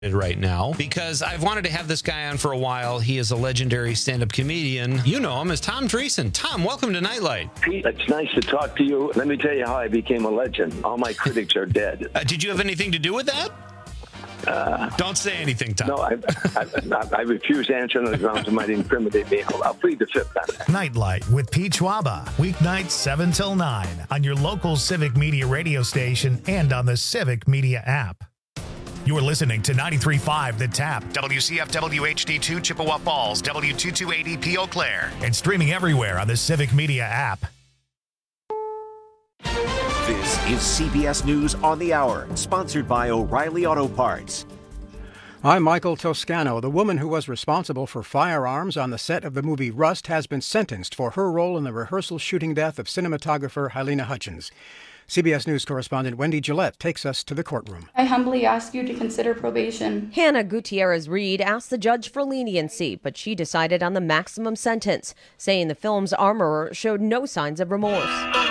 right now because I've wanted to have this guy on for a while. He is a legendary stand-up comedian. You know him as Tom Dreesen. Tom, welcome to Nightlight. Pete, it's nice to talk to you. Let me tell you how I became a legend. All my critics are dead. Did you have anything to do with that? Don't say anything, Tom. No, I refuse to answer on the grounds it might incriminate me. I'll plead the fifth on that. Nightlight with Pete Schwaba. Weeknights 7 till 9 on your local Civic Media radio station and on the Civic Media app. You're listening to 93.5 The Tap, WCFW HD2 Chippewa Falls, W228EP Eau Claire, and streaming everywhere on the Civic Media app. This is CBS News on the Hour, sponsored by O'Reilly Auto Parts. I'm Michael Toscano. The woman who was responsible for firearms on the set of the movie Rust has been sentenced for her role in the rehearsal shooting death of cinematographer Halyna Hutchins. CBS News correspondent Wendy Gillette takes us to the courtroom. I humbly ask you to consider probation. Hannah Gutierrez-Reed asked the judge for leniency, but she decided on the maximum sentence, saying the film's armorer showed no signs of remorse.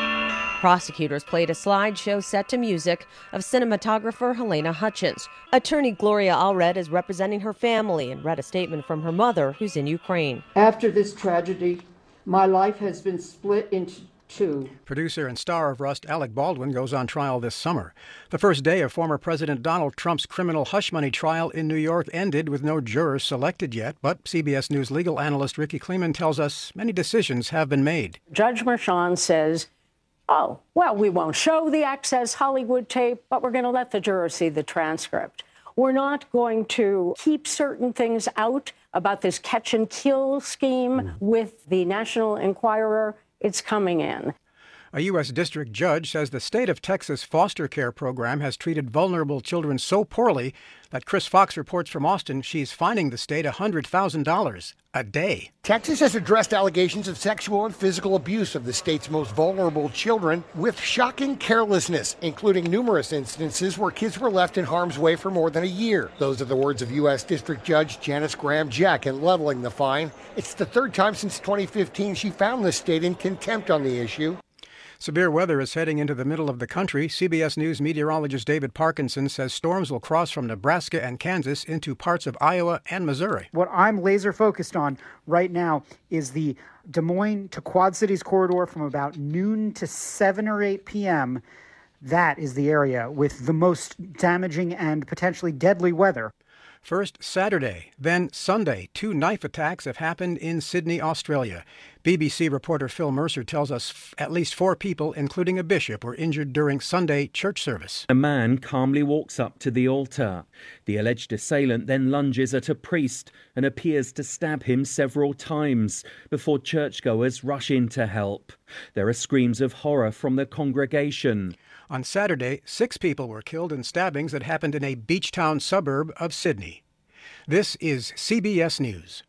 Prosecutors played a slideshow set to music of cinematographer Halyna Hutchins. Attorney Gloria Allred is representing her family and read a statement from her mother, who's in Ukraine. After this tragedy, my life has been split into two. Producer and star of Rust, Alec Baldwin, goes on trial this summer. The first day of former President Donald Trump's criminal hush money trial in New York ended with no jurors selected yet, but CBS News legal analyst Ricky Kleeman tells us many decisions have been made. Judge Merchan says, oh, well, we won't show the Access Hollywood tape, but we're going to let the jurors see the transcript. We're not going to keep certain things out about this catch and kill scheme with the National Enquirer. It's coming in. A U.S. district judge says the state of Texas foster care program has treated vulnerable children so poorly that Chris Fox reports from Austin she's fining the state $100,000 a day. Texas has addressed allegations of sexual and physical abuse of the state's most vulnerable children with shocking carelessness, including numerous instances where kids were left in harm's way for more than a year. Those are the words of U.S. District Judge Janice Graham-Jack in leveling the fine. It's the third time since 2015 she found the state in contempt on the issue. Severe weather is heading into the middle of the country. CBS News meteorologist David Parkinson says storms will cross from Nebraska and Kansas into parts of Iowa and Missouri. What I'm laser focused on right now is the Des Moines to Quad Cities corridor from about noon to 7 or 8 p.m. That is the area with the most damaging and potentially deadly weather. First Saturday, then Sunday, 2 knife attacks have happened in Sydney, Australia. BBC reporter Phil Mercer tells us at least 4 people, including a bishop, were injured during Sunday church service. A man calmly walks up to the altar. The alleged assailant then lunges at a priest and appears to stab him several times before churchgoers rush in to help. There are screams of horror from the congregation. On Saturday, 6 people were killed in stabbings that happened in a beach town suburb of Sydney. This is CBS News.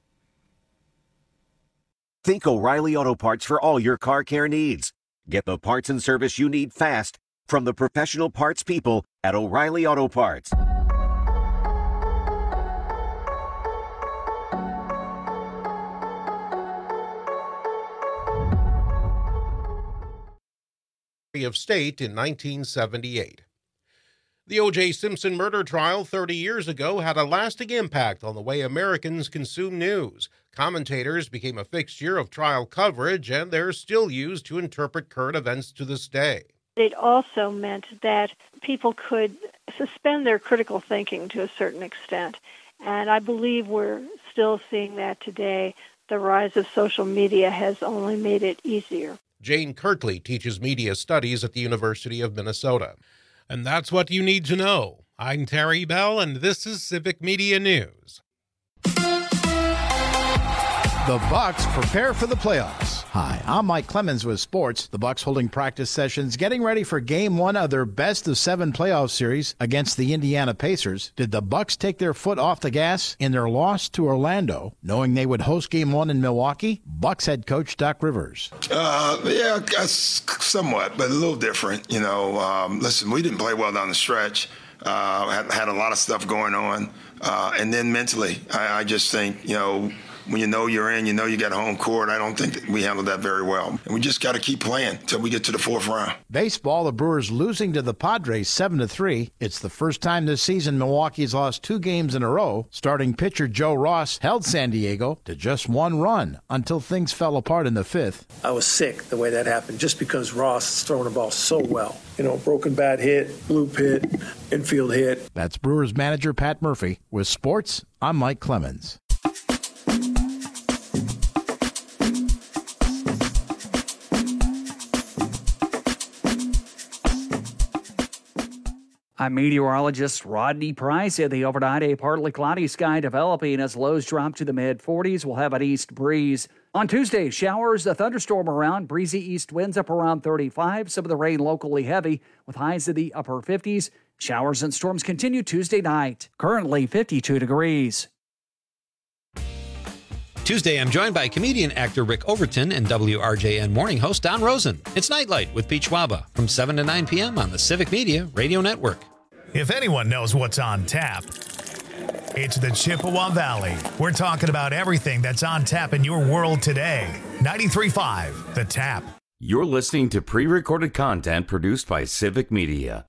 Think O'Reilly Auto Parts for all your car care needs. Get the parts and service you need fast from the professional parts people at O'Reilly Auto Parts. Of State in 1978. The O.J. Simpson murder trial 30 years ago had a lasting impact on the way Americans consume news. Commentators became a fixture of trial coverage, and they're still used to interpret current events to this day. It also meant that people could suspend their critical thinking to a certain extent, and I believe we're still seeing that today. The rise of social media has only made it easier. Jane Kirkley teaches media studies at the University of Minnesota. And that's what you need to know. I'm Terry Bell, and this is Civic Media News. The Bucks prepare for the playoffs. Hi, I'm Mike Clemens with sports. The Bucks holding practice sessions, getting ready for Game 1 of their best-of-7 playoff series against the Indiana Pacers. Did the Bucks take their foot off the gas in their loss to Orlando, knowing they would host Game 1 in Milwaukee? Bucks head coach Doc Rivers. Yeah, somewhat, but a little different. Listen, we didn't play well down the stretch. Had a lot of stuff going on. And then mentally, I just think, when you know you're in, you know you got home court. I don't think that we handled that very well. And we just got to keep playing until we get to the fourth round. Baseball, the Brewers losing to the Padres 7-3. It's the first time this season Milwaukee's lost 2 games in a row. Starting pitcher Joe Ross held San Diego to just 1 run until things fell apart in the 5th. I was sick the way that happened just because Ross is throwing the ball so well. Broken bat hit, bloop hit, infield hit. That's Brewers manager Pat Murphy. With sports, I'm Mike Clemens. I'm meteorologist Rodney Price. In the overnight, a partly cloudy sky developing as lows drop to the mid-40s. We'll have an east breeze. On Tuesday, showers, a thunderstorm around, breezy east winds up around 35. Some of the rain locally heavy with highs in the upper 50s. Showers and storms continue Tuesday night. Currently 52 degrees. Tuesday, I'm joined by comedian actor Rick Overton and WRJN morning host Don Rosen. It's Nightlight with Pete Schwaba from 7 to 9 p.m. on the Civic Media Radio Network. If anyone knows what's on tap, it's the Chippewa Valley. We're talking about everything that's on tap in your world today. 93.5, The Tap. You're listening to pre-recorded content produced by Civic Media.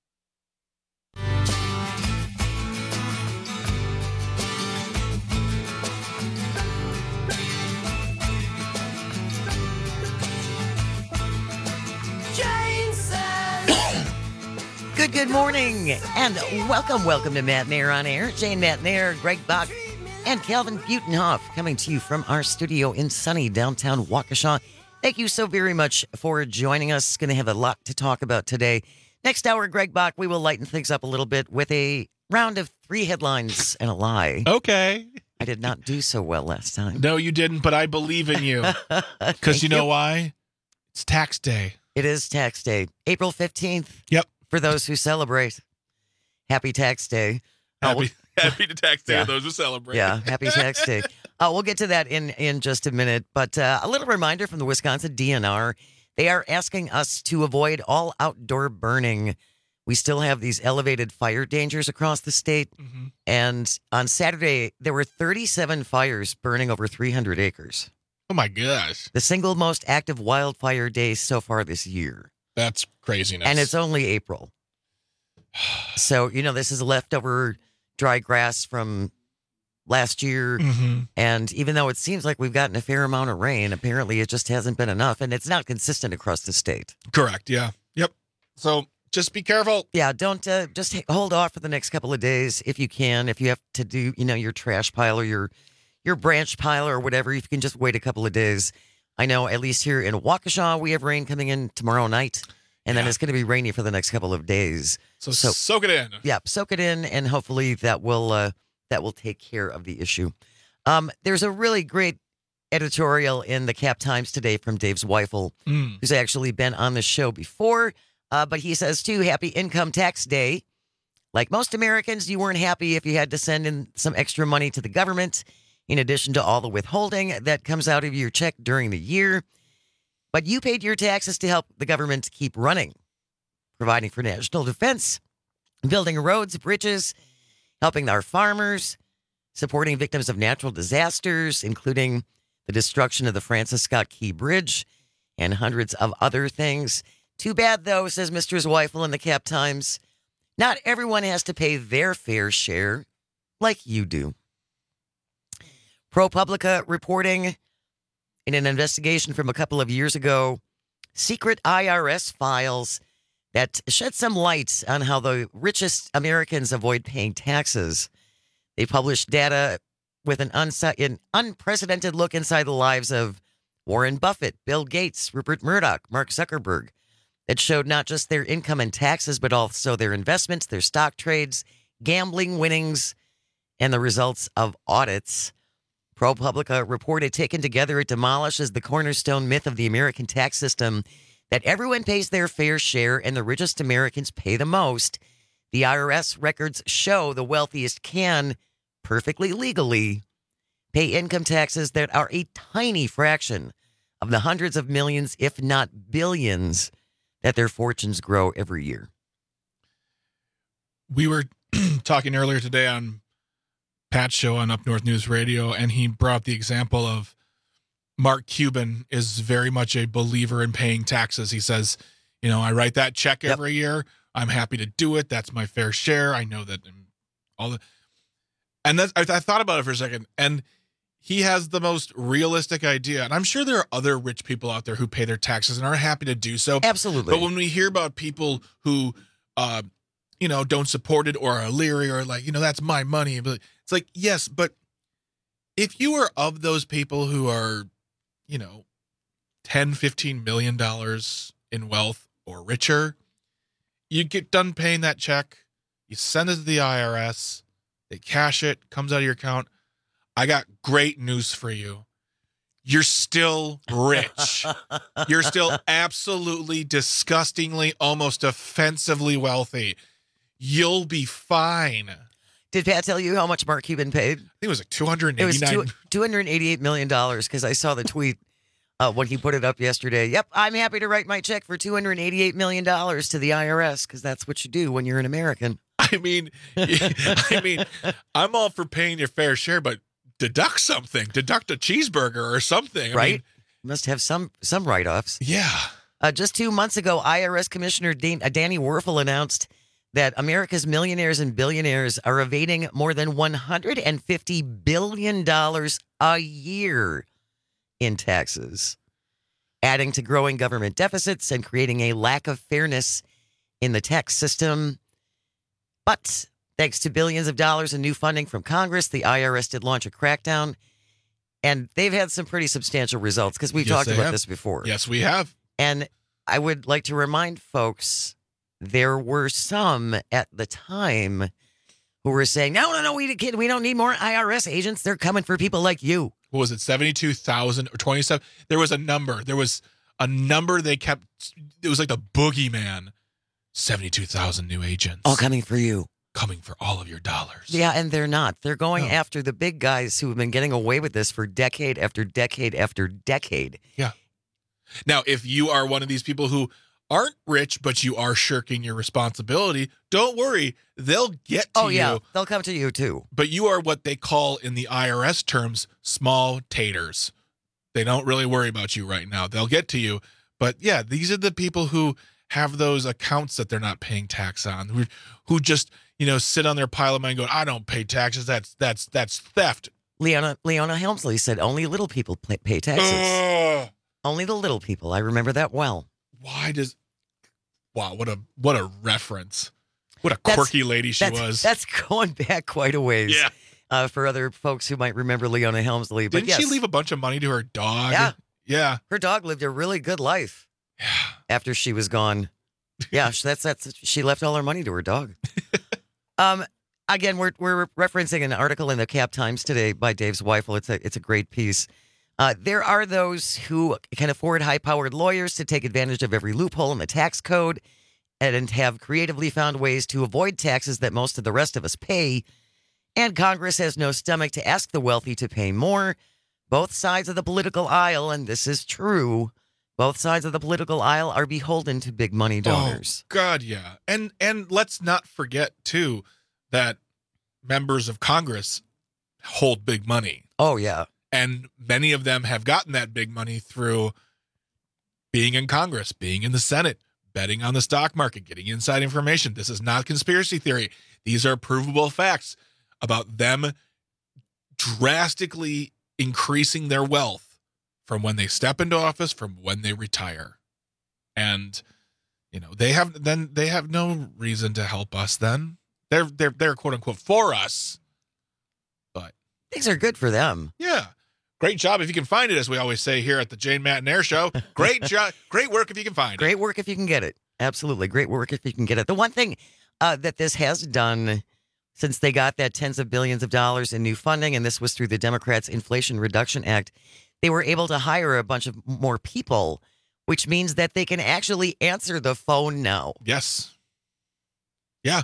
Good morning, and welcome to Matt Mayer on Air. Jane Matt Mayer, Greg Bach, and Calvin Butenhoff coming to you from our studio in sunny downtown Waukesha. Thank you so very much for joining us. Going to have a lot to talk about today. Next hour, Greg Bach, we will lighten things up a little bit with a round of 3 headlines and a lie. Okay. I did not do so well last time. No, you didn't, but I believe in you. Because you know why? It's tax day. It is tax day. April 15th. Yep. For those who celebrate. Happy Tax Day. Happy Tax Day to those who celebrate. Yeah, happy Tax Day. We'll get to that in just a minute. But a little reminder from the Wisconsin DNR. They are asking us to avoid all outdoor burning. We still have these elevated fire dangers across the state. Mm-hmm. And on Saturday, there were 37 fires burning over 300 acres. Oh, my gosh. The single most active wildfire day so far this year. That's craziness. And it's only April. So, this is leftover dry grass from last year. Mm-hmm. And even though it seems like we've gotten a fair amount of rain, apparently it just hasn't been enough. And it's not consistent across the state. Correct. Yeah. Yep. So just be careful. Yeah. Don't just hold off for the next couple of days if you can. If you have to do, your trash pile or your branch pile or whatever, if you can just wait a couple of days. I know at least here in Waukesha, we have rain coming in tomorrow night, and then it's going to be rainy for the next couple of days. So soak it in. Yeah, soak it in, and hopefully that will take care of the issue. There's a really great editorial in the Cap Times today from Dave Zweifel, who's actually been on the show before, but he says, too, happy Income Tax Day. Like most Americans, you weren't happy if you had to send in some extra money to the government, in addition to all the withholding that comes out of your check during the year. But you paid your taxes to help the government keep running, providing for national defense, building roads, bridges, helping our farmers, supporting victims of natural disasters, including the destruction of the Francis Scott Key Bridge and hundreds of other things. Too bad, though, says Mr. Zweifel in the Cap Times, not everyone has to pay their fair share like you do. ProPublica reporting in an investigation from a couple of years ago, secret IRS files that shed some light on how the richest Americans avoid paying taxes. They published data with an unprecedented look inside the lives of Warren Buffett, Bill Gates, Rupert Murdoch, Mark Zuckerberg. It showed not just their income and taxes, but also their investments, their stock trades, gambling winnings, and the results of audits. ProPublica reported taken together, it demolishes the cornerstone myth of the American tax system that everyone pays their fair share and the richest Americans pay the most. The IRS records show the wealthiest can, perfectly legally, pay income taxes that are a tiny fraction of the hundreds of millions, if not billions, that their fortunes grow every year. We were talking earlier today on Pat show on Up North News Radio, and he brought up the example of Mark Cuban is very much a believer in paying taxes. He says, I write that check every year. I'm happy to do it. That's my fair share. I know that and I thought about it for a second, and he has the most realistic idea. And I'm sure there are other rich people out there who pay their taxes and are happy to do so. Absolutely. But when we hear about people who, don't support it or are leery or like, that's my money. But it's like, yes, but if you are of those people who are, $10, $15 million in wealth or richer, you get done paying that check, you send it to the IRS, they cash it, comes out of your account. I got great news for you. You're still rich. You're still absolutely, disgustingly, almost offensively wealthy. You'll be fine. Did Pat tell you how much Mark Cuban paid? I think it was like $289. It was $288 million because I saw the tweet when he put it up yesterday. Yep, I'm happy to write my check for $288 million to the IRS because that's what you do when you're an American. I mean, I'm all for paying your fair share, but deduct something. Deduct a cheeseburger or something. Right? I mean, must have some write-offs. Yeah. Just 2 months ago, IRS Commissioner Danny Werfel announced that America's millionaires and billionaires are evading more than $150 billion a year in taxes, adding to growing government deficits and creating a lack of fairness in the tax system. But thanks to billions of dollars in new funding from Congress, the IRS did launch a crackdown, and they've had some pretty substantial results because we've talked about this before. Yes, we have. And I would like to remind folks, there were some at the time who were saying, no, we don't need more IRS agents. They're coming for people like you. What was it, 72,000 or 27? There was a number. They kept. It was like the boogeyman. 72,000 new agents. All coming for you. Coming for all of your dollars. Yeah, and they're not. They're going after the big guys who have been getting away with this for decade after decade after decade. Yeah. Now, if you are one of these people who aren't rich, but you are shirking your responsibility, don't worry. They'll get to you. Oh, yeah. They'll come to you, too. But you are what they call in the IRS terms, small taters. They don't really worry about you right now. They'll get to you. But, yeah, these are the people who have those accounts that they're not paying tax on, who just, sit on their pile of money and go, I don't pay taxes. That's theft. Leona Helmsley said only little people pay taxes. Only the little people. I remember that well. Wow, what a reference. What a quirky lady she was. That's going back quite a ways. Yeah. For other folks who might remember Leona Helmsley. But Didn't she leave a bunch of money to her dog? Yeah. Yeah. Her dog lived a really good life. Yeah. After she was gone. Yeah, she left all her money to her dog. Again, we're referencing an article in the Cap Times today by Dave Zweifel. It's a great piece. There are those who can afford high-powered lawyers to take advantage of every loophole in the tax code and have creatively found ways to avoid taxes that most of the rest of us pay. And Congress has no stomach to ask the wealthy to pay more. Both sides of the political aisle, and this is true, both sides of the political aisle are beholden to big money donors. Oh, God, yeah. And let's not forget, too, that members of Congress hold big money. Oh, yeah. And many of them have gotten that big money through being in Congress, being in the Senate, betting on the stock market, getting inside information. This is not conspiracy theory. These are provable facts about them drastically increasing their wealth from when they step into office, from when they retire. And, they have no reason to help us then. They're quote unquote for us. But things are good for them. Yeah. Great job if you can find it, as we always say here at the Jane Matt and Air Show. Great job. Great work if you can find it. Great work if you can get it. Absolutely. Great work if you can get it. The one thing that this has done since they got that tens of billions of dollars in new funding, and this was through the Democrats' Inflation Reduction Act, they were able to hire a bunch of more people, which means that they can actually answer the phone now. Yes. Yeah.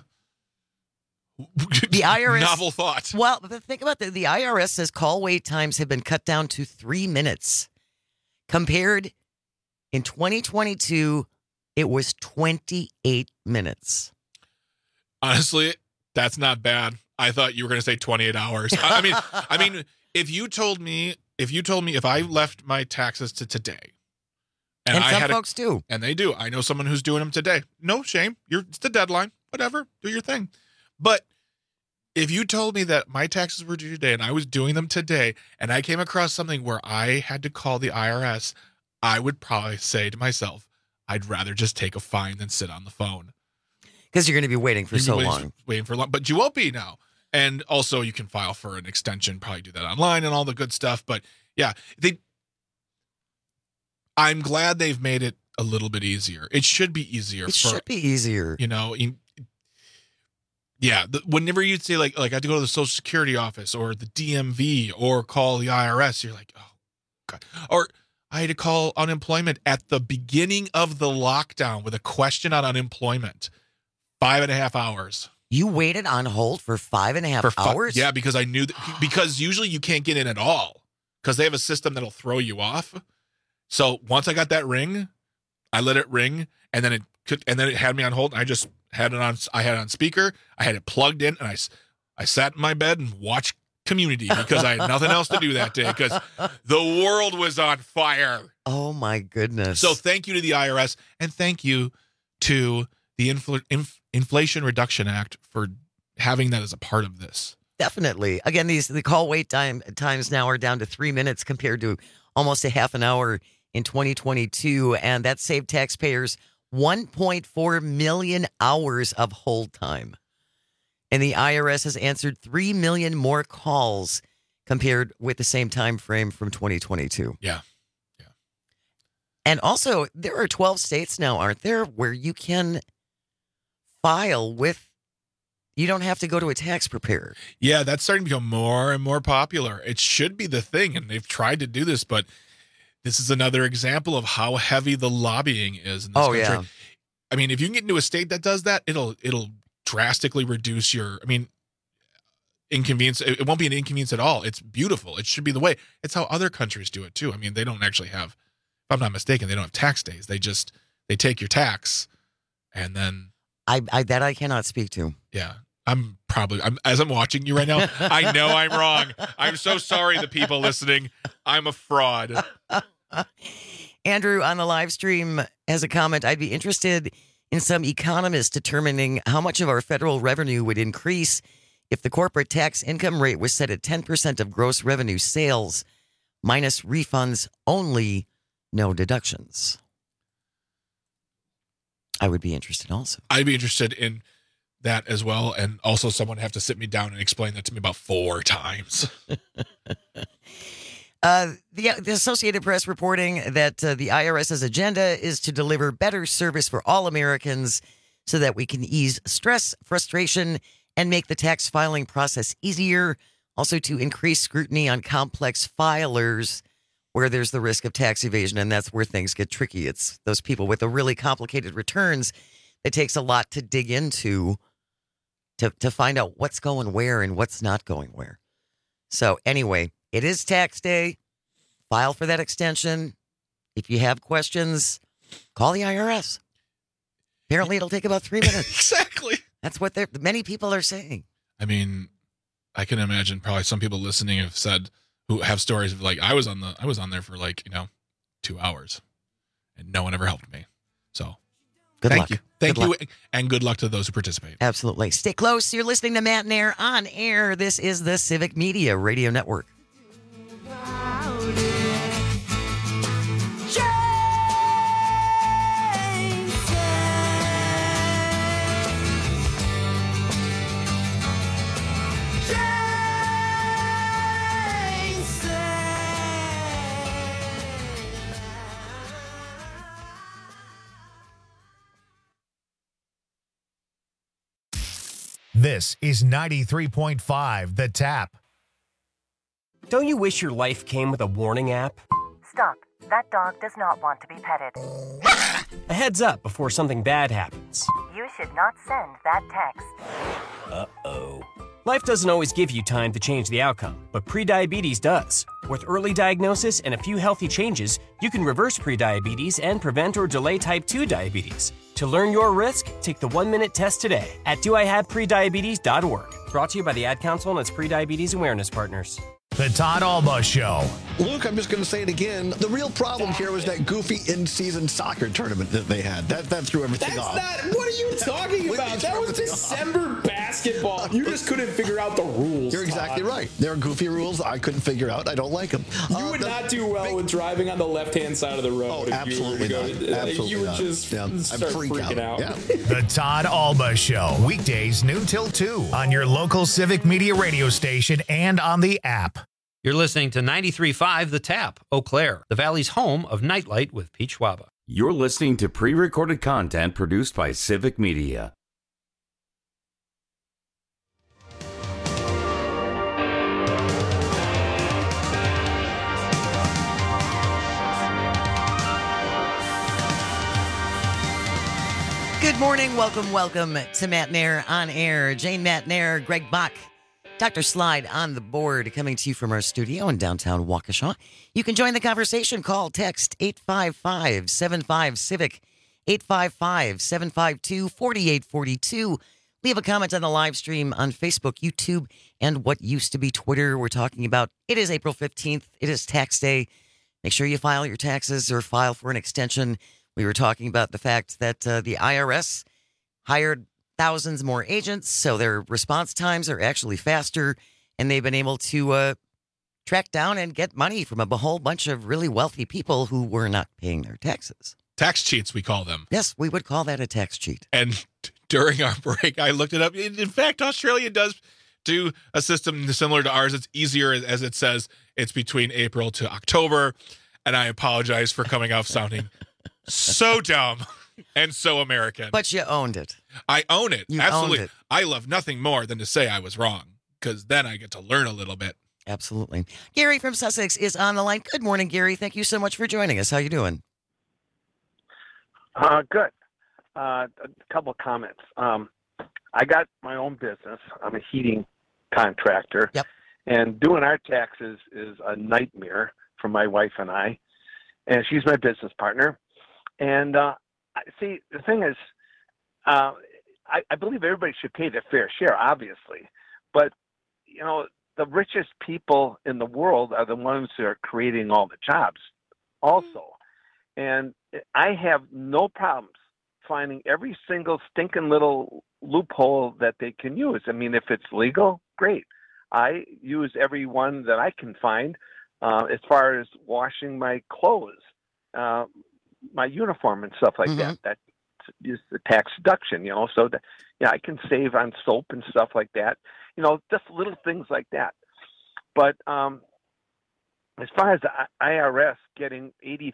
The IRS. Novel thought. Well, think about the IRS says call wait times have been cut down to 3 minutes. Compared in 2022, it was 28 minutes. Honestly, that's not bad. I thought you were going to say 28 hours. I mean, if you told me if I left my taxes to today, and some folks do, and they do. I know someone who's doing them today. No shame. It's the deadline. Whatever. Do your thing. But if you told me that my taxes were due today and I was doing them today, and I came across something where I had to call the IRS, I would probably say to myself, I'd rather just take a fine than sit on the phone. Because you're going to be waiting for so long. Waiting for long. But you won't be now. And also you can file for an extension, probably do that online and all the good stuff. But yeah, I'm glad they've made it a little bit easier. It should be easier. Should be easier. You know, whenever you'd say like I have to go to the Social Security office or the DMV or call the IRS, you're like, oh, God. Or I had to call unemployment at the beginning of the lockdown with a question on unemployment. 5.5 hours. You waited on hold for 5.5 hours? Yeah, because I knew because usually you can't get in at all because they have a system that'll throw you off. So once I got that ring, I let it ring, and then it had me on hold. And I just had it on. I had it on speaker. I had it plugged in, and I sat in my bed and watched Community because I had nothing else to do that day because the world was on fire. Oh my goodness! So thank you to the IRS, and thank you to the Inflation Reduction Act for having that as a part of this. Definitely. Again, the call wait times now are down to 3 minutes compared to almost a half an hour in 2022, and that saved taxpayers 1.4 million hours of hold time. And the IRS has answered 3 million more calls compared with the same time frame from 2022. Yeah. And also, there are 12 states now, aren't there, where you can file with, you don't have to go to a tax preparer. Yeah, that's starting to become more and more popular. It should be the thing, and they've tried to do this, but this is another example of how heavy the lobbying is in this country. Yeah. I mean, if you can get into a state that does that, it'll drastically reduce your, inconvenience. It won't be an inconvenience at all. It's beautiful. It should be the way. It's how other countries do it too. I mean, they don't actually have, if I'm not mistaken, they don't have tax days. They take your tax and then. I cannot speak to. Yeah. As I'm watching you right now, I know I'm wrong. I'm so sorry, the people listening. I'm a fraud. Andrew on the live stream has a comment. I'd be interested in some economists determining how much of our federal revenue would increase if the corporate tax income rate was set at 10% of gross revenue sales, minus refunds only, no deductions. I would be interested also. I'd be interested in that as well. And also someone have to sit me down and explain that to me about 4 times. The Associated Press reporting that the IRS's agenda is to deliver better service for all Americans so that we can ease stress, frustration, and make the tax filing process easier. Also to increase scrutiny on complex filers where there's the risk of tax evasion, and that's where things get tricky. It's those people with the really complicated returns. It takes a lot to dig into to find out what's going where and what's not going where. So anyway, it is tax day. File for that extension. If you have questions, call the IRS. Apparently, it'll take about 3 minutes. Exactly. That's what many people are saying. I mean, I can imagine probably some people listening have said, who have stories of like, I was on there for 2 hours and no one ever helped me. So thank you. Thank you. And good luck to those who participate. Absolutely. Stay close. You're listening to Matt and Air on air. This is the Civic Media Radio Network. This is 93.5 The Tap. Don't you wish your life came with a warning app? Stop. That dog does not want to be petted. A heads up before something bad happens. You should not send that text. Uh-oh. Life doesn't always give you time to change the outcome, but prediabetes does. With early diagnosis and a few healthy changes, you can reverse prediabetes and prevent or delay type 2 diabetes. To learn your risk, take the 1-minute test today at doihaveprediabetes.org. Brought to you by the Ad Council and its Prediabetes Awareness Partners. The Todd Alba Show. Luke, I'm just going to say it again. The real problem here was that goofy in-season soccer tournament that they had. That threw everything off. What are you talking about? That was December basketball. You just couldn't figure out the rules. You're exactly right. There are goofy rules I couldn't figure out. I don't like them. You would not do well with driving on the left-hand side of the road. Oh, absolutely not. Absolutely you would not. just start freaking out. Yeah. The Todd Alba Show. Weekdays noon till 2 on your local Civic Media radio station and on the app. You're listening to 93.5 The Tap, Eau Claire, the Valley's home of Nightlight with Pete Schwaba. You're listening to pre-recorded content produced by Civic Media. Good morning. Welcome to Matt Nair on Air. Jane Matt Nair, Greg Bach, Dr. Slide on the board, coming to you from our studio in downtown Waukesha. You can join the conversation. Call, text 855-75-CIVIC, 855-752-4842. Leave a comment on the live stream on Facebook, YouTube, and what used to be Twitter. We're talking about, it is April 15th. It is tax day. Make sure you file your taxes or file for an extension. We were talking about the fact that the IRS hired thousands more agents, so their response times are actually faster, and they've been able to track down and get money from a whole bunch of really wealthy people who were not paying their taxes. Tax cheats, we call them. Yes, we would call that a tax cheat. And during our break, I looked it up. In fact, Australia does do a system similar to ours. It's easier, as it says, it's between April to October, and I apologize for coming off sounding so dumb and so American. But you owned it. I own it. You Absolutely. owned it. I love nothing more than to say I was wrong, because then I get to learn a little bit. Absolutely. Gary from Sussex is on the line. Good morning, Gary. Thank you so much for joining us. How you doing? Good. A couple of comments. I got my own business. I'm a heating contractor. Yep. And doing our taxes is a nightmare for my wife and I. And she's my business partner. And see, the thing is, I believe everybody should pay their fair share, obviously. But, you know, the richest people in the world are the ones who are creating all the jobs also. And I have no problems finding every single stinking little loophole that they can use. I mean, if it's legal, great. I use every one that I can find as far as washing my clothes, my uniform and stuff like that. That is the tax deduction, you know, so that, yeah, I can save on soap and stuff like that, you know, just little things like that. But as far as the IRS getting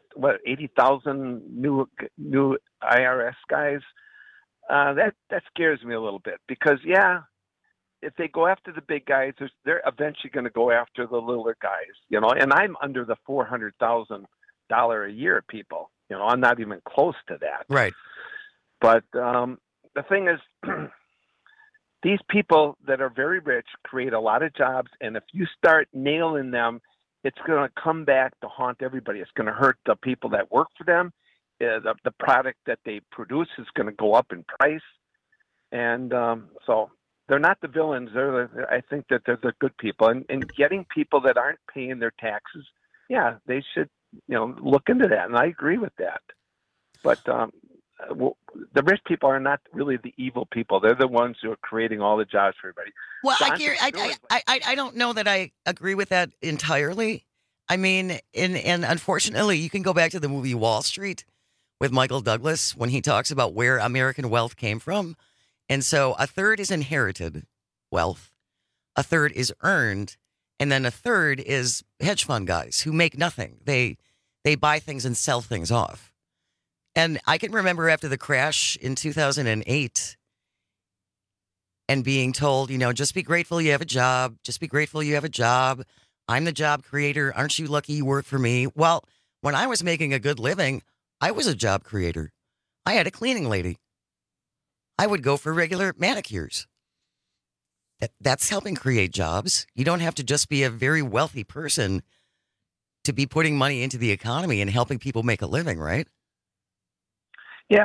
80,000 new IRS guys, that scares me a little bit, because if they go after the big guys, they're eventually going to go after the littler guys, you know. And I'm under the $400,000 a year people, you know. I'm not even close to that. Right. But the thing is, these people that are very rich create a lot of jobs, and if you start nailing them, it's going to come back to haunt everybody. It's going to hurt the people that work for them. The product that they produce is going to go up in price. And so they're not the villains. I think that they're the good people. And getting people that aren't paying their taxes, they should, you know, look into that. And I agree with that. But the rich people are not really the evil people. They're the ones who are creating all the jobs for everybody. Well, I don't know that I agree with that entirely. I mean, and unfortunately, you can go back to the movie Wall Street with Michael Douglas when he talks about where American wealth came from. And so a third is inherited wealth, a third is earned, and then a third is hedge fund guys who make nothing. They buy things and sell things off. And I can remember after the crash in 2008 and being told, you know, just be grateful you have a job. Just be grateful you have a job. I'm the job creator. Aren't you lucky you work for me? Well, when I was making a good living, I was a job creator. I had a cleaning lady. I would go for regular manicures. That's helping create jobs. You don't have to just be a very wealthy person to be putting money into the economy and helping people make a living, right? Yeah,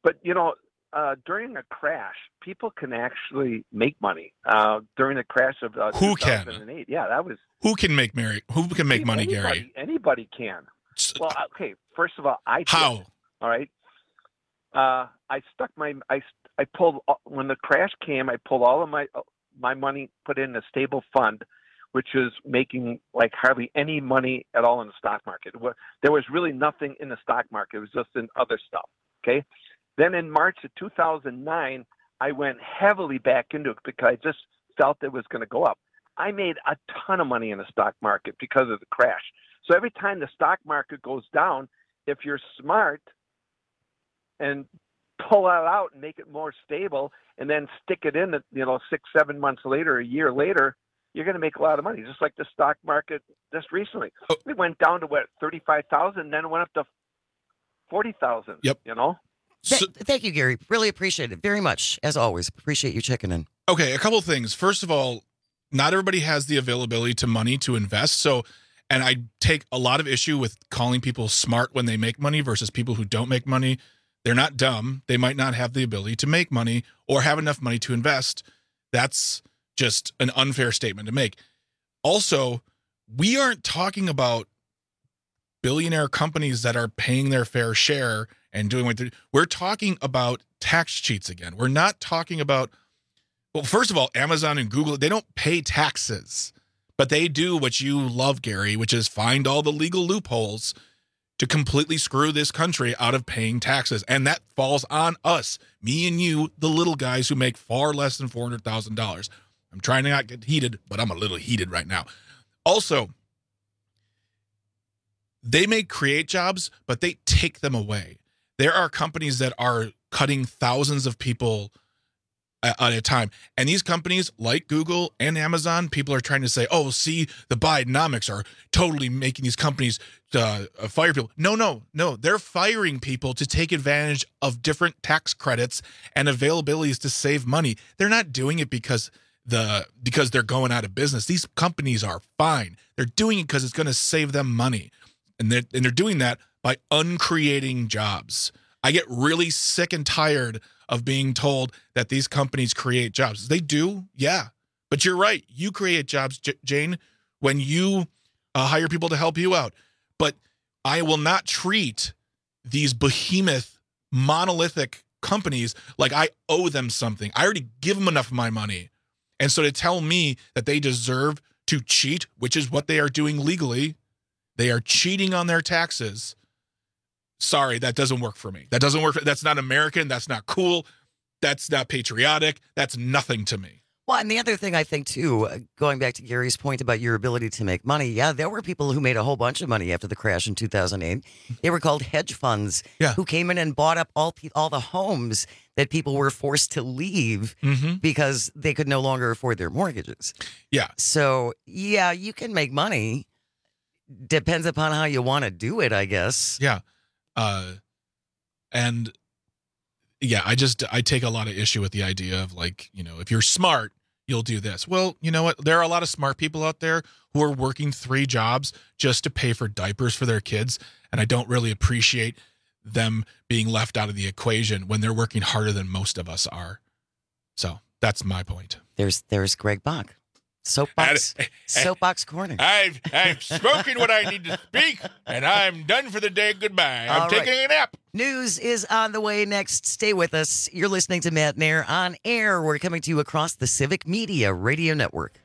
But, during a crash, people can actually make money. During the crash of Who 2008. Yeah, that was... Who can make money, Gary? Anybody can. Well, okay, first of all, How? Did, all right? I stuck I pulled, when the crash came, I pulled all of my money, put in a stable fund, which is making like hardly any money at all in the stock market. There was really nothing in the stock market. It was just in other stuff. Okay. Then in March of 2009, I went heavily back into it because I just felt it was going to go up. I made a ton of money in the stock market because of the crash. So every time the stock market goes down, if you're smart and pull that out and make it more stable and then stick it in, 6-7 months later, a year later, you're going to make a lot of money. Just like the stock market just recently. It went down to 35,000, then it went up to 40,000. Yep. Thank you, Gary. Really appreciate it very much. As always, appreciate you checking in. Okay, a couple of things. First of all, not everybody has the availability to money to invest. So, and I take a lot of issue with calling people smart when they make money versus people who don't make money. They're not dumb. They might not have the ability to make money or have enough money to invest. That's just an unfair statement to make. Also, we aren't talking about billionaire companies that are paying their fair share and doing what we're talking about tax cheats again. We're not talking about, well, first of all, Amazon and Google, they don't pay taxes, but they do what you love, Gary, which is find all the legal loopholes to completely screw this country out of paying taxes. And that falls on us, me and you, the little guys who make far less than $400,000. I'm trying to not get heated, but I'm a little heated right now. Also, they may create jobs, but they take them away. There are companies that are cutting thousands of people at a time. And these companies like Google and Amazon, people are trying to say, oh, see, the Bidenomics are totally making these companies fire people. No. They're firing people to take advantage of different tax credits and availabilities to save money. They're not doing it because they're going out of business. These companies are fine. They're doing it because it's going to save them money. And they're doing that by uncreating jobs. I get really sick and tired of being told that these companies create jobs. They do, yeah. But you're right. You create jobs, Jane, when you hire people to help you out. But I will not treat these behemoth, monolithic companies like I owe them something. I already give them enough of my money. And so to tell me that they deserve to cheat, which is what they are doing legally, they are cheating on their taxes. Sorry, that doesn't work for me. That doesn't work. That's not American. That's not cool. That's not patriotic. That's nothing to me. Well, and the other thing I think, too, going back to Gary's point about your ability to make money, yeah, there were people who made a whole bunch of money after the crash in 2008. They were called hedge funds who came in and bought up all the homes that people were forced to leave because they could no longer afford their mortgages. Yeah. So, yeah, you can make money. Depends upon how you want to do it, I guess. Yeah. And yeah, I take a lot of issue with the idea of if you're smart, you'll do this. Well, you know what? There are a lot of smart people out there who are working 3 jobs just to pay for diapers for their kids. And I don't really appreciate them being left out of the equation when they're working harder than most of us are. So that's my point. There's Greg Bach. Soapbox corner. I've spoken what I need to speak, and I'm done for the day. Goodbye. I'm taking a nap. News is on the way next. Stay with us. You're listening to Matt Nair on air. We're coming to you across the Civic Media Radio Network.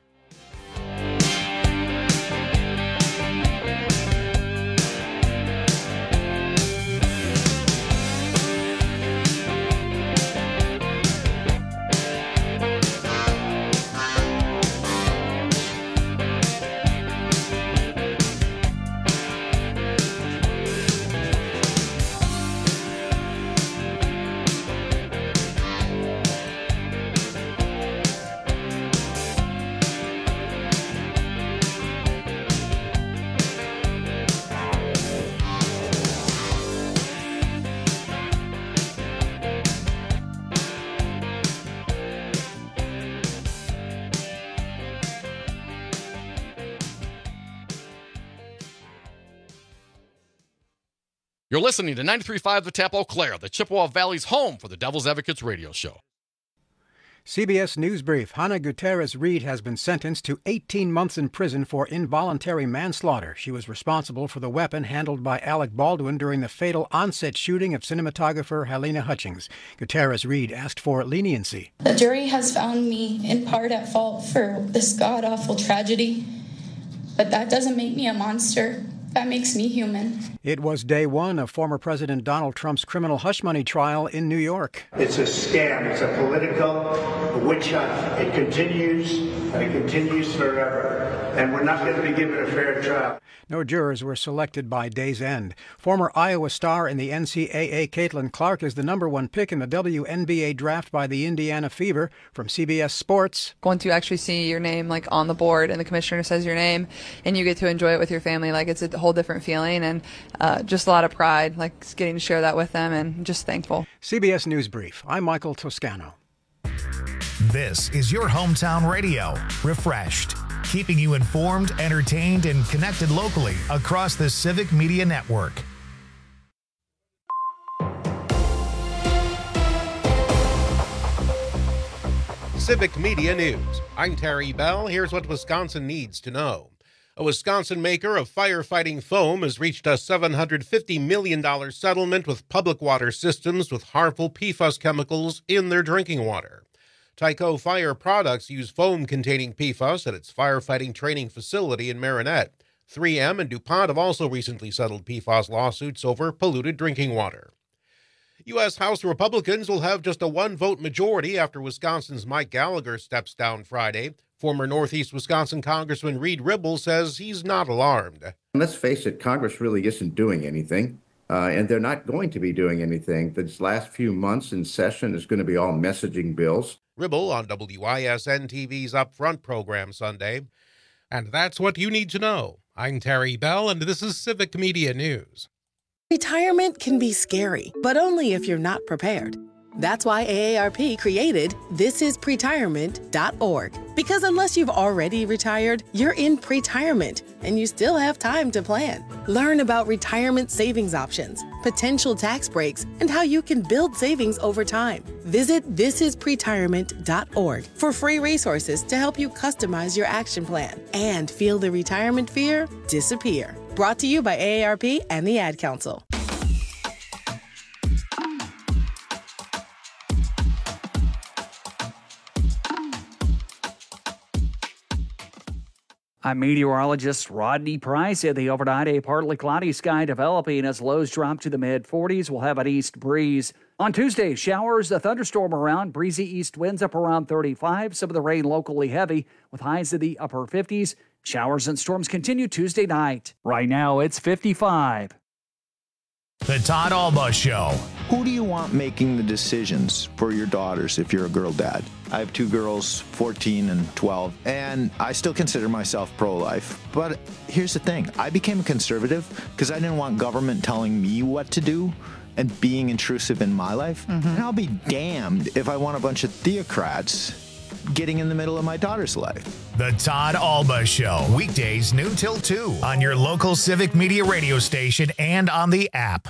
You're listening to 93.5 The Tap Eau Claire, the Chippewa Valley's home for the Devil's Advocates radio show. CBS News Brief. Hannah Gutierrez-Reed has been sentenced to 18 months in prison for involuntary manslaughter. She was responsible for the weapon handled by Alec Baldwin during the fatal on-set shooting of cinematographer Halyna Hutchings. Gutierrez-Reed asked for leniency. The jury has found me in part at fault for this god-awful tragedy, but that doesn't make me a monster. That makes me human. It was day one of former President Donald Trump's criminal hush money trial in New York. It's a scam. It's a political witch hunt. It continues, and it continues forever. And we're not going to be given a fair trial. No jurors were selected by day's end. Former Iowa star in the NCAA Caitlin Clark is the #1 pick in the WNBA draft by the Indiana Fever. From CBS Sports. Once you actually see your name on the board and the commissioner says your name and you get to enjoy it with your family, it's a whole different feeling and just a lot of pride, getting to share that with them and just thankful. CBS News Brief. I'm Michael Toscano. This is your hometown radio, refreshed, keeping you informed, entertained, and connected locally across the Civic Media Network. Civic Media News. I'm Terry Bell. Here's what Wisconsin needs to know. A Wisconsin maker of firefighting foam has reached a $750 million settlement with Public Water Systems with harmful PFAS chemicals in their drinking water. Tyco Fire Products use foam containing PFAS at its firefighting training facility in Marinette. 3M and DuPont have also recently settled PFAS lawsuits over polluted drinking water. U.S. House Republicans will have just a one-vote majority after Wisconsin's Mike Gallagher steps down Friday. Former Northeast Wisconsin Congressman Reed Ribble says he's not alarmed. Let's face it, Congress really isn't doing anything, and they're not going to be doing anything. This last few months in session is going to be all messaging bills. Ribble on WISN-TV's Upfront program Sunday. And that's what you need to know. I'm Terry Bell, and this is Civic Media News. Retirement can be scary, but only if you're not prepared. That's why AARP created thisispretirement.org. Because unless you've already retired, you're in pretirement, and you still have time to plan. Learn about retirement savings options, potential tax breaks, and how you can build savings over time. Visit thisispretirement.org for free resources to help you customize your action plan and feel the retirement fear disappear. Brought to you by AARP and the Ad Council. I'm meteorologist Rodney Price. The overnight, a partly cloudy sky developing as lows drop to the mid-40s. We'll have an east breeze. On Tuesday, showers, a thunderstorm around, breezy east winds up around 35. Some of the rain locally heavy with highs in the upper 50s. Showers and storms continue Tuesday night. Right now, it's 55. The Todd Alba Show. Who do you want making the decisions for your daughters if you're a girl dad? I have two girls, 14 and 12, and I still consider myself pro-life. But here's the thing. I became a conservative because I didn't want government telling me what to do and being intrusive in my life. And I'll be damned if I want a bunch of theocrats getting in the middle of my daughter's life. The Todd Alba Show. Weekdays noon till 2 on your local Civic Media radio station and on the app.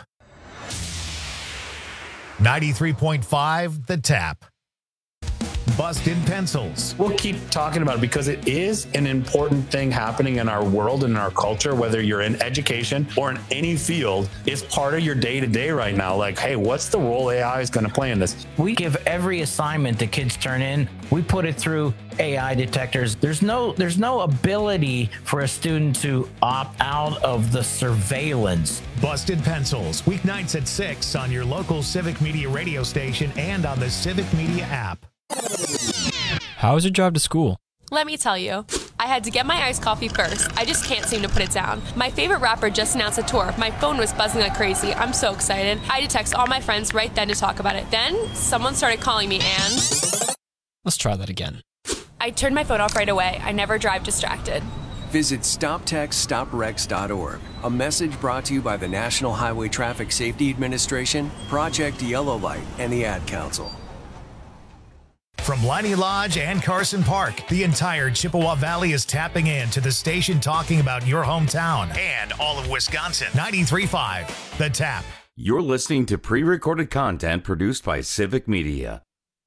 93.5 The Tap. Busted pencils. We'll keep talking about it because it is an important thing happening in our world and in our culture, whether you're in education or in any field. It's part of your day-to-day right now. Like, hey, what's the role AI is going to play in this? We give every assignment the kids turn in, we put it through AI detectors. There's no ability for a student to opt out of the surveillance. Busted Pencils, weeknights at 6 on your local Civic Media radio station and on the Civic Media app. How was your drive to school? Let me tell you. I had to get my iced coffee first. I just can't seem to put it down. My favorite rapper just announced a tour. My phone was buzzing like crazy. I'm so excited. I had to text all my friends right then to talk about it. Then, someone started calling me and... Let's try that again. I turned my phone off right away. I never drive distracted. Visit StopTextStopWrecks.org. A message brought to you by the National Highway Traffic Safety Administration, Project Yellow Light, and the Ad Council. From Leinie Lodge and Carson Park, the entire Chippewa Valley is tapping in to the station talking about your hometown and all of Wisconsin. 93.5, The Tap. You're listening to pre-recorded content produced by Civic Media.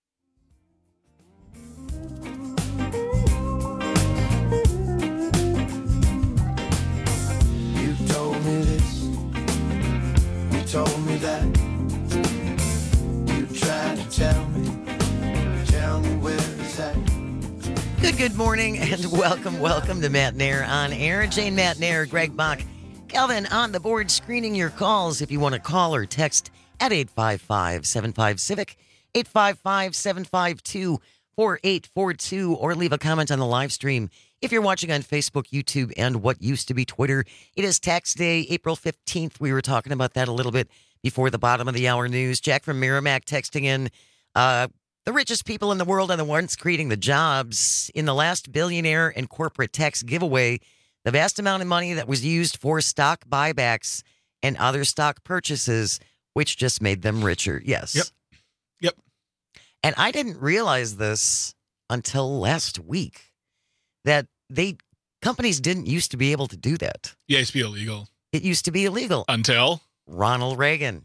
You told me this, you told me that. You tried to tell me where it's at. Good morning and welcome to Matt Nair on air. Jane Matt Nair, Greg Bach, Calvin on the board screening your calls if you want to call or text at 855-75-CIVIC, 855-752-4842, or leave a comment on the live stream if you're watching on Facebook, YouTube, and what used to be Twitter. It is tax day, April 15th. We were talking about that a little bit before the bottom of the hour news. Jack from Merrimack texting in, the richest people in the world are the ones creating the jobs. In the last billionaire and corporate tax giveaway, the vast amount of money that was used for stock buybacks and other stock purchases, which just made them richer. Yes. Yep. And I didn't realize this until last week, that companies didn't used to be able to do that. Yeah, it used to be illegal. It used to be illegal. Until? Ronald Reagan.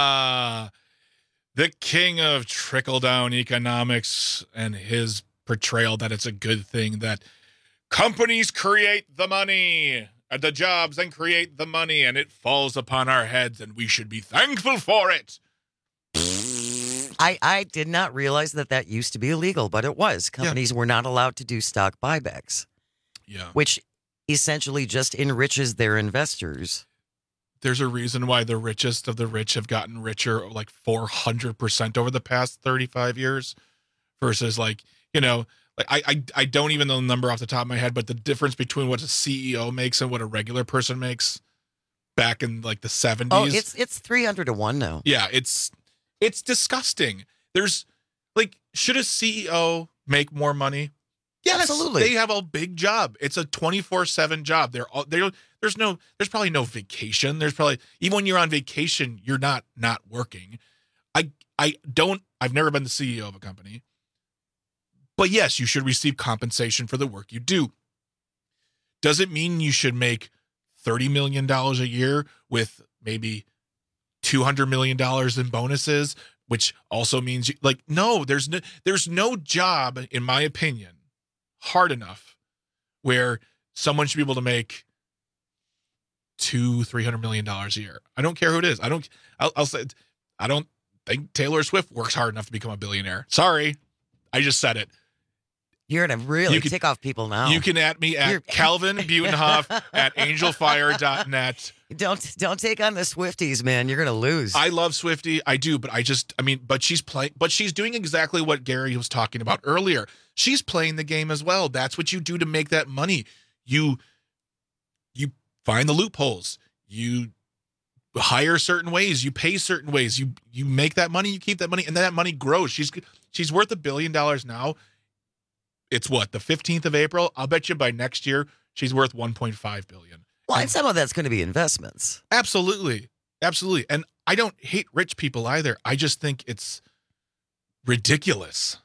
The king of trickle-down economics and his portrayal that it's a good thing that companies create the money, the jobs, and create the money, and it falls upon our heads, and we should be thankful for it. I did not realize that used to be illegal, but it was. Companies were not allowed to do stock buybacks. Yeah. Which essentially just enriches their investors. There's a reason why the richest of the rich have gotten richer like 400% over the past 35 years versus I don't even know the number off the top of my head, but the difference between what a CEO makes and what a regular person makes back in like the 70s. Oh, it's 300 to 1 now. Yeah, it's disgusting. There's should a CEO make more money? Yes, absolutely. They have a big job. It's a 24/7 job. There's probably no vacation. There's probably, even when you're on vacation, you're not working. I've never been the CEO of a company, but yes, you should receive compensation for the work you do. Does it mean you should make $30 million a year with maybe $200 million in bonuses, which also means no, there's no job, in my opinion, hard enough where someone should be able to make $200-300 million a year. I don't care who it is. I'll say, I don't think Taylor Swift works hard enough to become a billionaire. Sorry. I just said it. You're going to really tick off people now. You can at me at Calvin Butenhoff at angelfire.net. Don't take on the Swifties, man. You're going to lose. I love Swiftie. I do, but she's doing exactly what Gary was talking about earlier. She's playing the game as well. That's what you do to make that money. You find the loopholes. You hire certain ways. You pay certain ways. You make that money. You keep that money, and then that money grows. She's worth $1 billion now. It's the 15th of April. I'll bet you by next year she's worth $1.5 billion. Well, and some of that's going to be investments. Absolutely. And I don't hate rich people either. I just think it's ridiculous.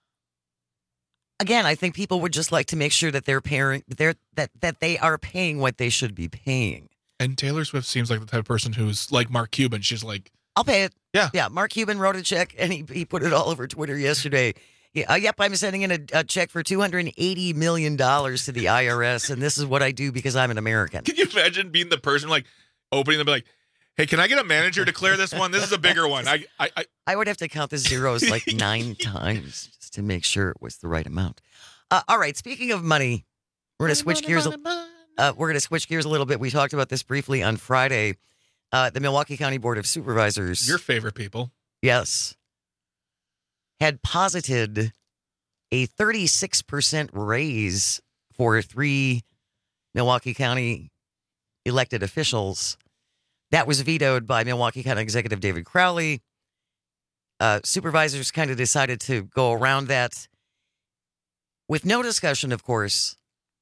Again, I think people would just like to make sure that that they are paying what they should be paying. And Taylor Swift seems like the type of person who's like Mark Cuban. She's like, I'll pay it. Yeah. Mark Cuban wrote a check and he put it all over Twitter yesterday. Yep, I'm sending in a check for $280 million to the IRS, and this is what I do because I'm an American. Can you imagine being the person opening them, hey, can I get a manager to clear this one? This is a bigger one. I would have to count the zeros 9 times just to make sure it was the right amount. All right, speaking of money, we're going to switch gears. We're going to switch gears a little bit. We talked about this briefly on Friday. The Milwaukee County Board of Supervisors. Your favorite people. Yes. Had posited a 36% raise for 3 Milwaukee County elected officials. That was vetoed by Milwaukee County Executive David Crowley. Supervisors kind of decided to go around that with no discussion, of course.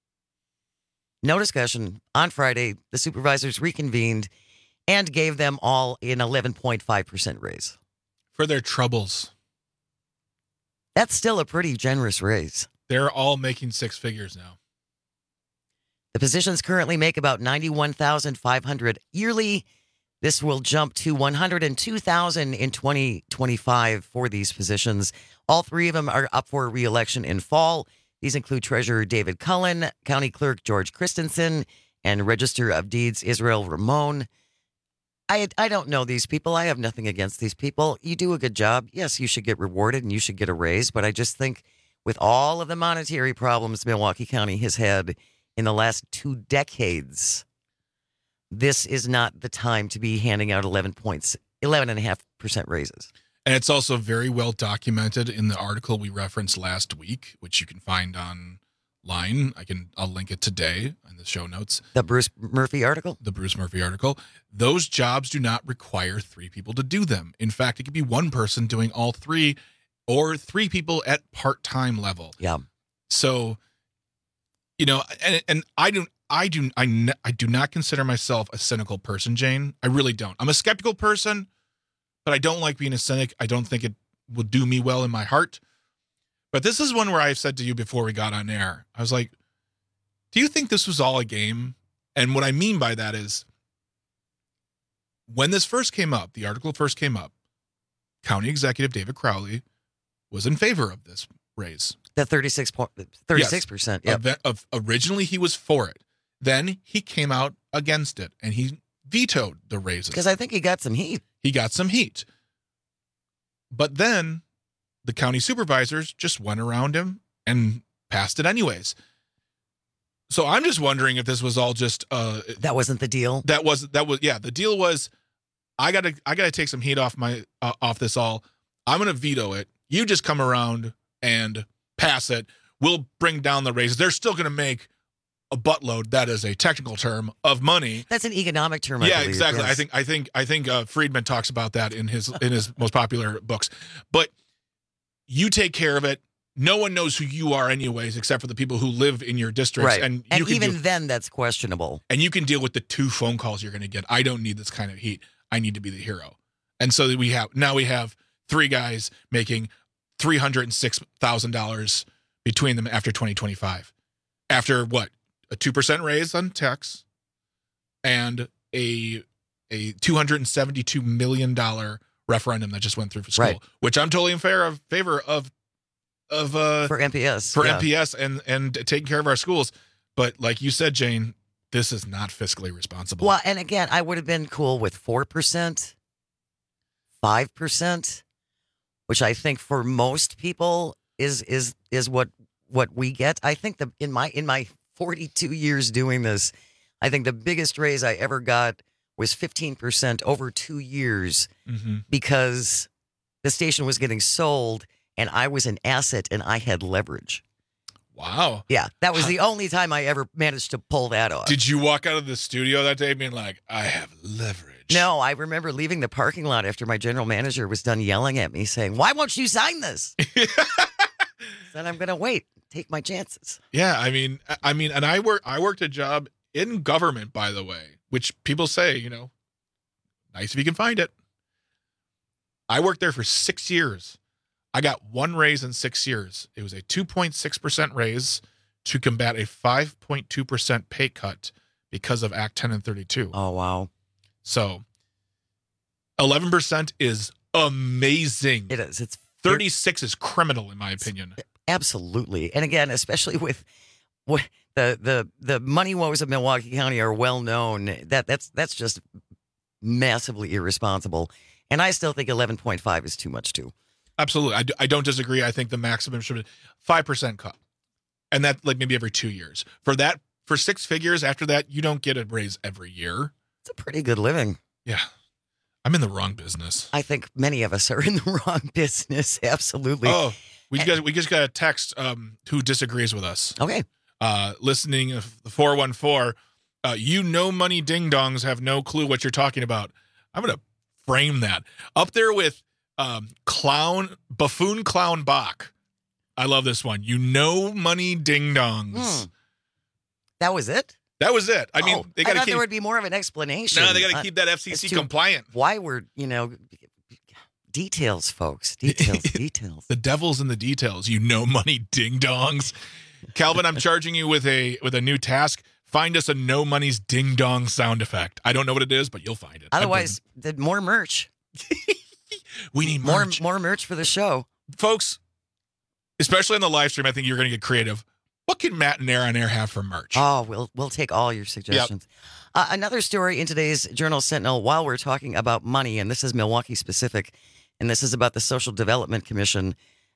No discussion. On Friday, the supervisors reconvened and gave them all an 11.5% raise. For their troubles. That's still a pretty generous raise. They're all making six figures now. The positions currently make about $91,500 yearly. This will jump to $102,000 in 2025 for these positions. All three of them are up for re-election in fall. These include Treasurer David Cullen, County Clerk George Christensen, and Register of Deeds Israel Ramon. I don't know these people. I have nothing against these people. You do a good job. Yes, you should get rewarded and you should get a raise. But I just think with all of the monetary problems Milwaukee County has had in the last 2 decades, this is not the time to be handing out 11.5% raises. And it's also very well documented in the article we referenced last week, which you can find online. I'll link it today in the show notes. The Bruce Murphy article? The Bruce Murphy article. Those jobs do not require 3 people to do them. In fact, it could be one person doing all 3 or 3 people at part-time level. Yeah. So, and I do not consider myself a cynical person, Jane. I really don't. I'm a skeptical person, but I don't like being a cynic. I don't think it will do me well in my heart. But this is one where I've said to you before we got on air, I was like, do you think this was all a game? And what I mean by that is, when this first came up, the article first came up, County Executive David Crowley was in favor of this raise. The 36%. Yes. Originally, he was for it. Then he came out against it, and he vetoed the raises. Because I think he got some heat. He got some heat. But then the county supervisors just went around him and passed it anyways. So I'm just wondering if this was all just that wasn't the deal. That was the deal was I gotta take some heat off this all. I'm gonna veto it. You just come around and pass it. We'll bring down the raises. They're still gonna make a buttload. That is a technical term of money. That's an economic term. Yeah, I believe. Exactly. Yes. I think Friedman talks about that in his most popular books. But you take care of it. No one knows who you are anyways, except for the people who live in your districts. Right. And even then, that's questionable. And you can deal with the 2 phone calls you're going to get. I don't need this kind of heat. I need to be the hero. And so we have 3 guys making $306,000 between them after 2025. After what? A 2% raise on tax and a $272 million referendum that just went through for school, right, which I'm totally in favor of for MPS. MPS and taking care of our schools. But like you said, Jane, this is not fiscally responsible. Well, and again, I would have been cool with 4%, 5%, which I think for most people is what we get. I think in my 42 years doing this, I think the biggest raise I ever got was 15% over 2 years, because the station was getting sold and I was an asset and I had leverage. Wow. Yeah, that was the only time I ever managed to pull that off. Did you walk out of the studio that day being like, I have leverage? No, I remember leaving the parking lot after my general manager was done yelling at me saying, why won't you sign this? Then I'm going to wait, take my chances. Yeah, I mean, and I worked a job in government, by the way, which people say, nice if you can find it. I worked there for 6 years. I got 1 raise in 6 years. It was a 2.6% raise to combat a 5.2% pay cut because of Act 10 and 32. Oh, wow. So 11% is amazing. It is. It's 36 is criminal, in my opinion. Absolutely. And again, especially with the money woes of Milwaukee County are well known. That's just massively irresponsible. And I still think 11.5 is too much too. Absolutely. I don't disagree. I think the maximum should be 5% cut. And that like maybe every 2 years. For 6 figures after that, you don't get a raise every year. It's a pretty good living. Yeah. I'm in the wrong business. I think many of us are in the wrong business. Absolutely. Oh, we just got a text who disagrees with us. Okay. Listening the 414, money ding-dongs have no clue what you're talking about. I'm going to frame that. Up there with buffoon clown Bach. I love this one. Money ding-dongs. That was it? That was it. I mean, they got to keep. There would be more of an explanation. No, they got to keep that FCC compliant. Why we're, Details, folks. Details. The devil's in the details. You know money ding-dongs. Calvin, I'm charging you with a new task. Find us a no money's ding-dong sound effect. I don't know what it is, but you'll find it. Otherwise, more merch. We need merch. More merch for the show. Folks, especially on the live stream, I think you're going to get creative. What can Matt and Air on Air have for merch? Oh, we'll take all your suggestions. Yep. Another story in today's Journal Sentinel while we're talking about money, and this is Milwaukee specific, and this is about the Social Development Commission.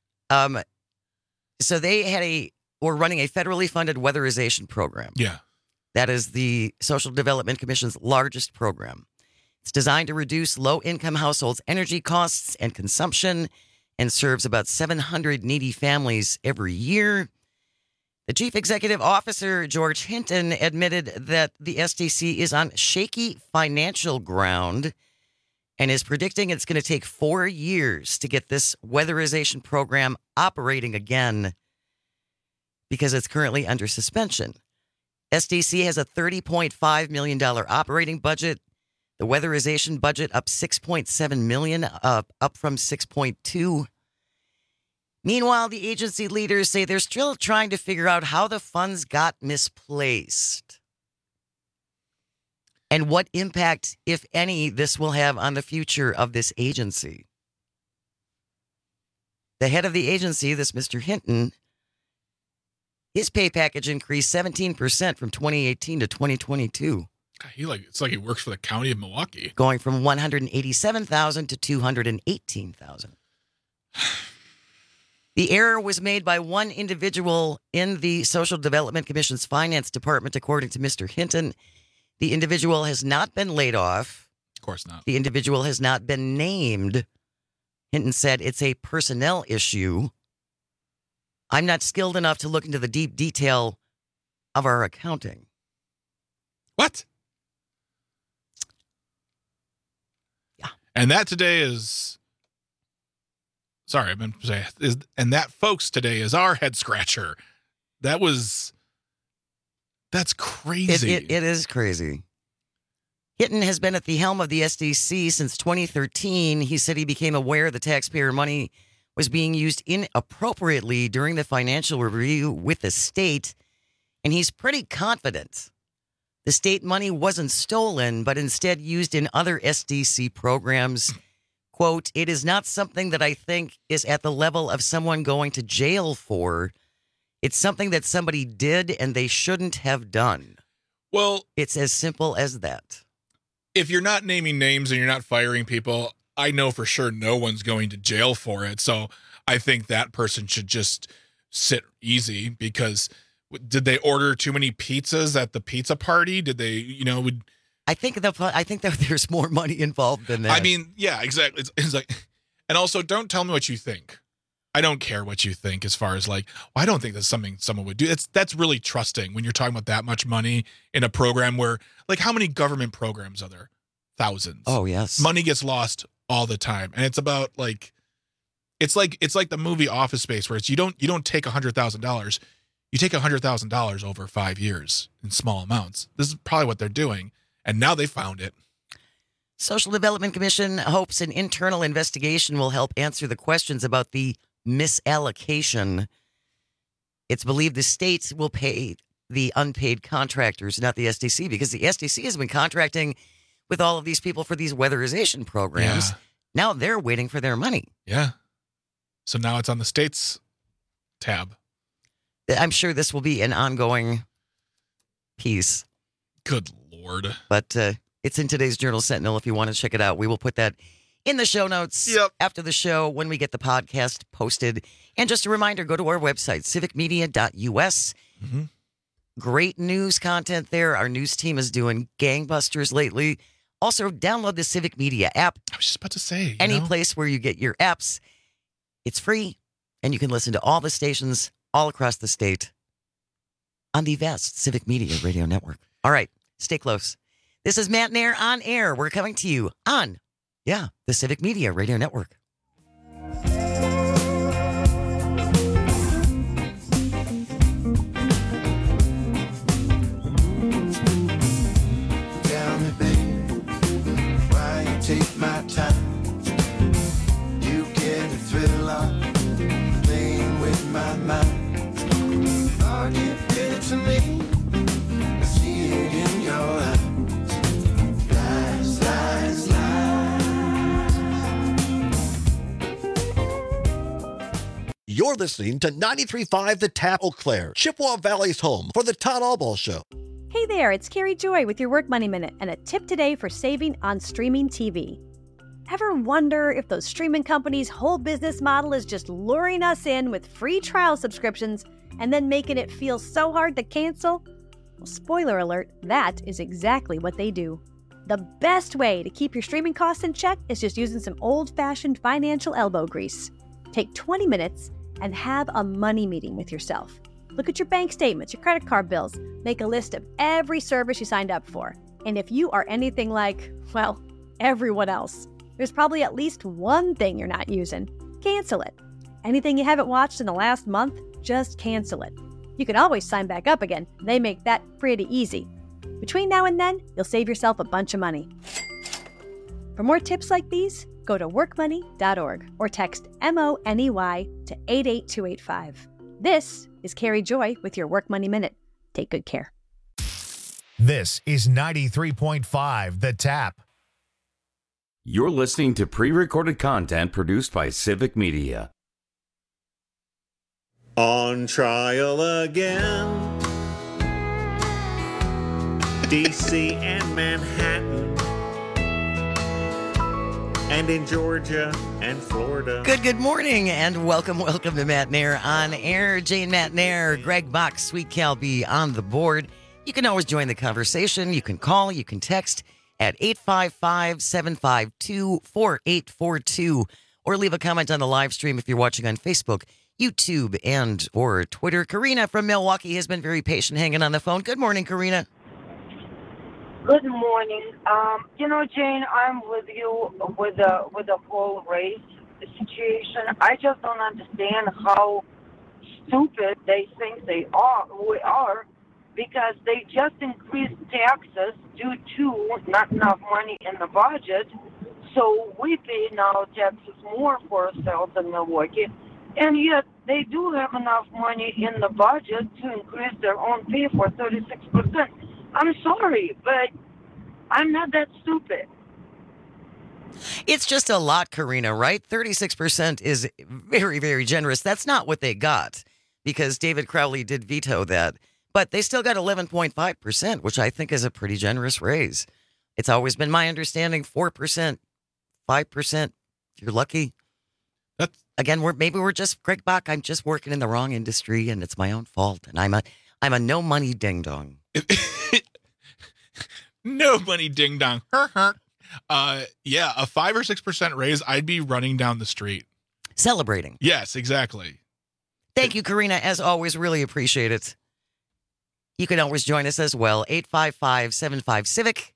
So they were running a federally funded weatherization program. Yeah. That is the Social Development Commission's largest program. It's designed to reduce low-income households' energy costs and consumption and serves about 700 needy families every year. The chief executive officer, George Hinton, admitted that the SDC is on shaky financial ground and is predicting it's going to take 4 years to get this weatherization program operating again because it's currently under suspension. SDC has a $30.5 million operating budget. The weatherization budget up $6.7 million, up from $6.2. Meanwhile, the agency leaders say they're still trying to figure out how the funds got misplaced and what impact, if any, this will have on the future of this agency. The head of the agency, this Mr. Hinton, his pay package increased 17% from 2018 to 2022. It's like he works for the county of Milwaukee. Going from $187,000 to $218,000. The error was made by one individual in the Social Development Commission's finance department, according to Mr. Hinton. The individual has not been laid off. Of course not. The individual has not been named. Hinton said it's a personnel issue. I'm not skilled enough to look into the deep detail of our accounting. What? Yeah. And that today is... Sorry, I meant to say, and that, folks, today is our head scratcher. That's crazy. It is crazy. Hinton has been at the helm of the SDC since 2013. He said he became aware the taxpayer money was being used inappropriately during the financial review with the state, and he's pretty confident the state money wasn't stolen, but instead used in other SDC programs. Quote, it is not something that I think is at the level of someone going to jail for. It's something that somebody did and they shouldn't have done. Well, it's as simple as that. If you're not naming names and you're not firing people, I know for sure no one's going to jail for it. So I think that person should just sit easy because did they order too many pizzas at the pizza party? Did they, I think that there's more money involved than that. I mean, yeah, exactly. It's like, and also don't tell me what you think. I don't care what you think as far as like, well, I don't think that's something someone would do. That's really trusting when you're talking about that much money in a program where, like, how many government programs are there? Thousands. Oh, yes. Money gets lost all the time. And it's about like, it's like the movie Office Space where it's, you don't take $100,000. You take $100,000 over 5 years in small amounts. This is probably what they're doing. And now they found it. Social Development Commission hopes an internal investigation will help answer the questions about the misallocation. It's believed the state will pay the unpaid contractors, not the SDC, because the SDC has been contracting with all of these people for these weatherization programs. Yeah. Now they're waiting for their money. Yeah. So now it's on the state's tab. I'm sure this will be an ongoing piece. Good Lord. But it's in today's Journal Sentinel if you want to check it out. We will put that in the show notes after the show when we get the podcast posted. And just a reminder, go to our website, civicmedia.us. Mm-hmm. Great news content there. Our news team is doing gangbusters lately. Also, download the Civic Media app. I was just about to say. Any place where you get your apps. It's free, and you can listen to all the stations all across the state on the vast Civic Media Radio Network. All right, stay close. This is Matt and Air on Air. We're coming to you on, the Civic Media Radio Network. Tell me, baby, why you take my time? You're listening to 93.5 The Tap Eau Claire, Chippewa Valley's home for the Todd Albaugh Show. Hey there, it's Carrie Joy with your Work Money Minute and a tip today for saving on streaming TV. Ever wonder if those streaming companies' whole business model is just luring us in with free trial subscriptions and then making it feel so hard to cancel? Well, spoiler alert, that is exactly what they do. The best way to keep your streaming costs in check is just using some old-fashioned financial elbow grease. Take 20 minutes and have a money meeting with yourself. Look at your bank statements, your credit card bills. Make a list of every service you signed up for. And if you are anything like, well, everyone else, there's probably at least one thing you're not using. Cancel it. Anything you haven't watched in the last month, just cancel it. You can always sign back up again. They make that pretty easy. Between now and then, you'll save yourself a bunch of money. For more tips like these, go to workmoney.org or text MONEY to 88285. This is Carrie Joy with your Work Money Minute. Take good care. This is 93.5 The Tap. You're listening to pre-recorded content produced by Civic Media. On trial again. DC and Manhattan. And in Georgia and Florida. Good morning, and welcome to Matt Nair on air. Jane Matt Nair, Greg Bach, Sweet Cal B on the board. You can always join the conversation. You can call, you can text at 855-752-4842, or leave a comment on the live stream if you're watching on Facebook, YouTube, and or Twitter. Karina from Milwaukee has been very patient hanging on the phone. Good morning, Karina. Good morning. Jane, I'm with you with the whole race situation. I just don't understand how stupid they think we are, because they just increased taxes due to not enough money in the budget. So we pay now taxes more for ourselves in Milwaukee, and yet they do have enough money in the budget to increase their own pay for 36%. I'm sorry, but I'm not that stupid. It's just a lot, Karina, right? 36% is very, very generous. That's not what they got, because David Crowley did veto that. But they still got 11.5%, which I think is a pretty generous raise. It's always been my understanding, 4%, 5%, if you're lucky. Again, we're just, Greg Bach, I'm just working in the wrong industry, and it's my own fault. And I'm a no money ding dong. No money ding dong. Yeah, a 5 or 6% raise, I'd be running down the street. Celebrating. Yes, exactly. Thank you, Karina. As always, really appreciate it. You can always join us as well. 855-75-CIVIC,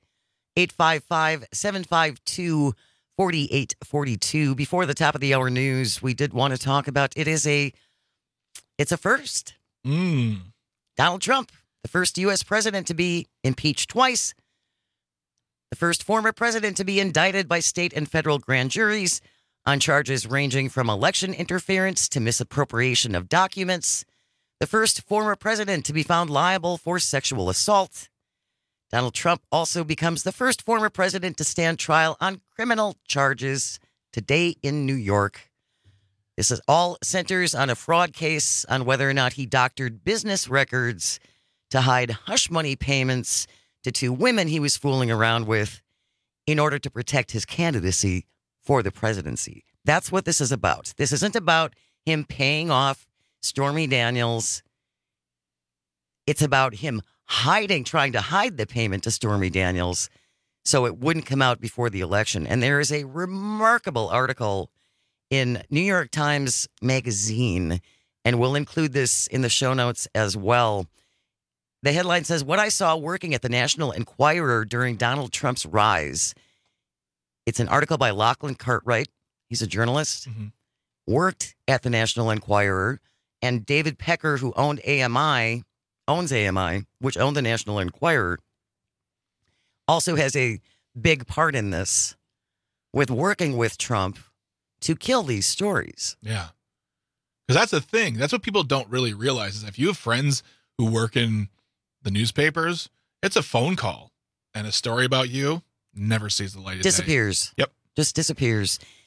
855-752-4842. Before the top of the hour news, we did want to talk about it's a first. Donald Trump, the first U.S. president to be impeached twice, the first former president to be indicted by state and federal grand juries on charges ranging from election interference to misappropriation of documents, the first former president to be found liable for sexual assault. Donald Trump also becomes the first former president to stand trial on criminal charges today in New York. This is all centers on a fraud case on whether or not he doctored business records to hide hush money payments to two women he was fooling around with in order to protect his candidacy for the presidency. That's what this is about. This isn't about him paying off Stormy Daniels. It's about him trying to hide the payment to Stormy Daniels so it wouldn't come out before the election. And there is a remarkable article in New York Times Magazine, and we'll include this in the show notes as well. The headline says, "What I saw working at the National Enquirer during Donald Trump's rise." It's an article by Lachlan Cartwright. He's a journalist, worked at the National Enquirer, and David Pecker, who owns AMI, which owned the National Enquirer, also has a big part in this with working with Trump to kill these stories. Yeah. Because that's the thing. That's what people don't really realize is if you have friends who work in the newspapers, it's a phone call and a story about you never sees the light of day. Disappears. Yep. Just disappears.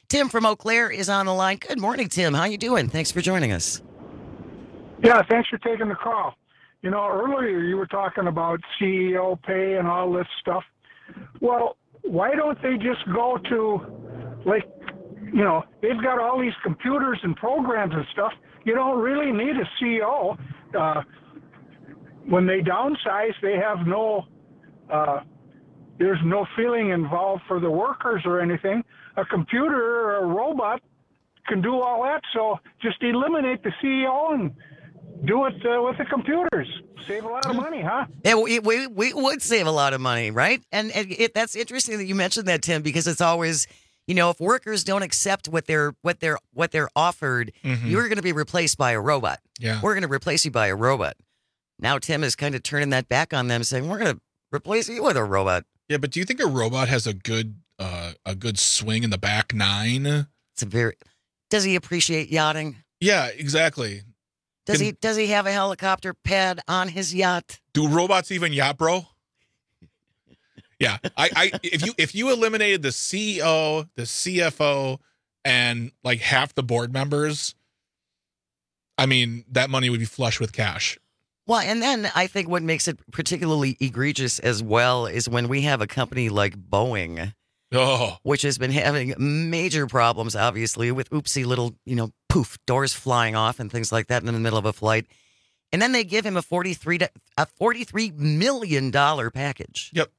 Tim from Eau Claire is on the line. Good morning, Tim. How you doing? Thanks for joining us. Yeah, thanks for taking the call. You know, earlier you were talking about CEO pay and all this stuff. Well, why don't they just go to, like, you know, they've got all these computers and programs and stuff. You don't really need a CEO. When they downsize, they have no, there's no feeling involved for the workers or anything. A computer or a robot can do all that, so just eliminate the CEO and do it with the computers. Save a lot of money, huh? Yeah, we would save a lot of money, right? And that's interesting that you mentioned that, Tim, because it's always, you know, if workers don't accept what they're offered, you're going to be replaced by a robot. Yeah. We're going to replace you by a robot. Now Tim is kind of turning that back on them, saying we're going to replace you with a robot. Yeah, but do you think a robot has a good swing in the back nine? Does he appreciate yachting? Yeah, exactly. Does he have a helicopter pad on his yacht? Do robots even yacht, bro? Yeah, if you eliminated the CEO, the CFO, and like half the board members, I mean, that money would be flush with cash. Well, and then I think what makes it particularly egregious as well is when we have a company like Boeing, which has been having major problems, obviously, with oopsie little, you know, poof, doors flying off and things like that in the middle of a flight. And then they give him a $43 million package. Yep.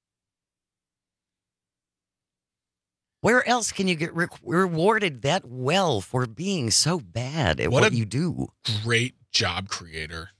Where else can you get rewarded that well for being so bad at what you do? Great job creator.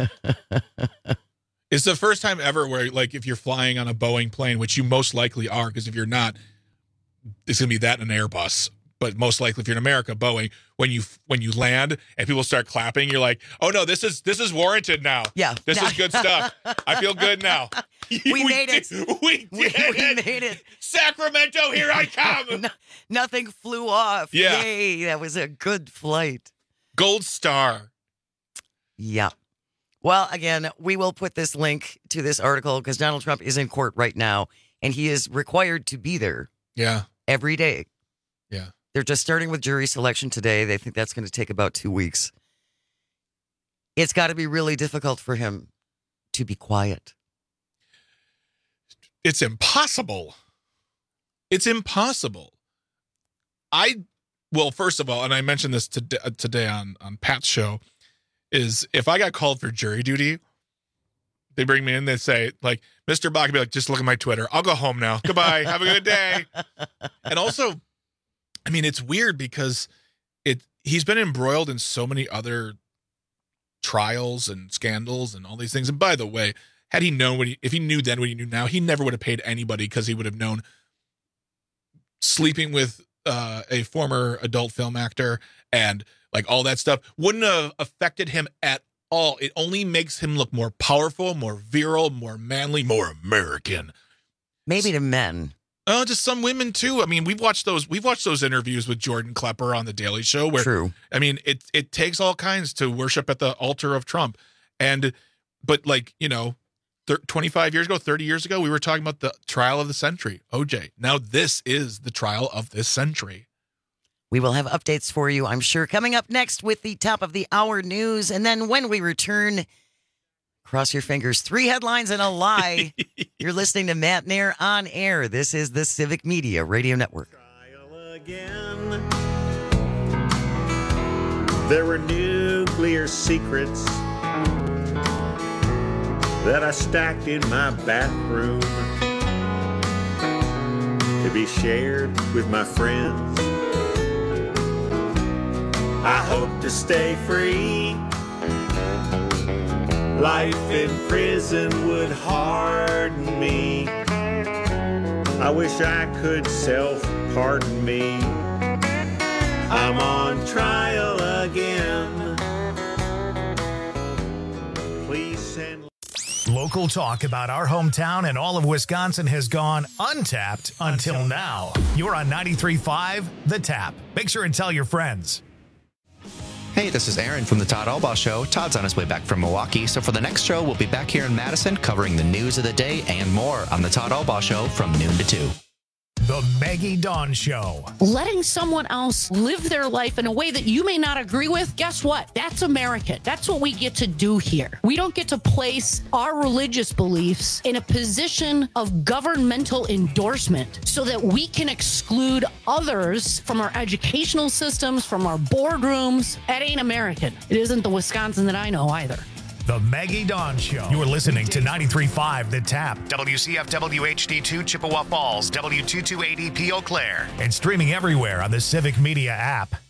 It's the first time ever where, like, if you're flying on a Boeing plane, which you most likely are, because if you're not, it's going to be that in an Airbus. But most likely, if you're in America, Boeing, when you land and people start clapping, you're like, oh no, this is warranted now. Yeah, this is good stuff. I feel good now. We made it. We made it. Sacramento, here I come. Nothing flew off. Yeah. Yay, that was a good flight. Gold star. Yeah. Well, again, we will put this link to this article because Donald Trump is in court right now, and he is required to be there. Yeah. Every day. Yeah. They're just starting with jury selection today. They think that's going to take about 2 weeks. It's got to be really difficult for him to be quiet. It's impossible. It's impossible. Well, first of all, and I mentioned this today on Pat's show, is if I got called for jury duty, they bring me in, they say, like, Mr. Bach would be like, just look at my Twitter. I'll go home now. Goodbye. Have a good day. And also, I mean, it's weird because he's been embroiled in so many other trials and scandals and all these things. And by the way, had he known if he knew then what he knew now, he never would have paid anybody because he would have known sleeping with a former adult film actor and like all that stuff wouldn't have affected him at all. It only makes him look more powerful, more virile, more manly, more American. Maybe to men. Oh, just some women too. I mean, we've watched those interviews with Jordan Klepper on the Daily Show where, true. I mean, it takes all kinds to worship at the altar of Trump. But like, you know, 25 years ago, 30 years ago, we were talking about the trial of the century, OJ. Now this is the trial of this century. We will have updates for you, I'm sure, coming up next with the top of the hour news. And then when we return, cross your fingers, 3 headlines and a lie. You're listening to Matt Nair on air. This is the Civic Media Radio Network. Trial again. There were nuclear secrets that I stacked in my bathroom to be shared with my friends. I hope to stay free. Life in prison would harden me. I wish I could self-pardon me. I'm on trial again. Please send... Local talk about our hometown and all of Wisconsin has gone untapped until now. You're on 93.5 The Tap. Make sure and tell your friends. Hey, this is Aaron from the Todd Albaugh Show. Todd's on his way back from Milwaukee, so for the next show, we'll be back here in Madison covering the news of the day and more on the Todd Albaugh Show from noon to 2. The Maggie Dawn Show. Letting someone else live their life in a way that you may not agree with, guess what? That's American. That's what we get to do here. We don't get to place our religious beliefs in a position of governmental endorsement so that we can exclude others from our educational systems, from our boardrooms. That ain't American. It isn't the Wisconsin that I know either. The Maggie Dawn Show. You're listening to 93.5 The Tap, WCFW HD2 Chippewa Falls, W228EP Eau Claire, and streaming everywhere on the Civic Media app.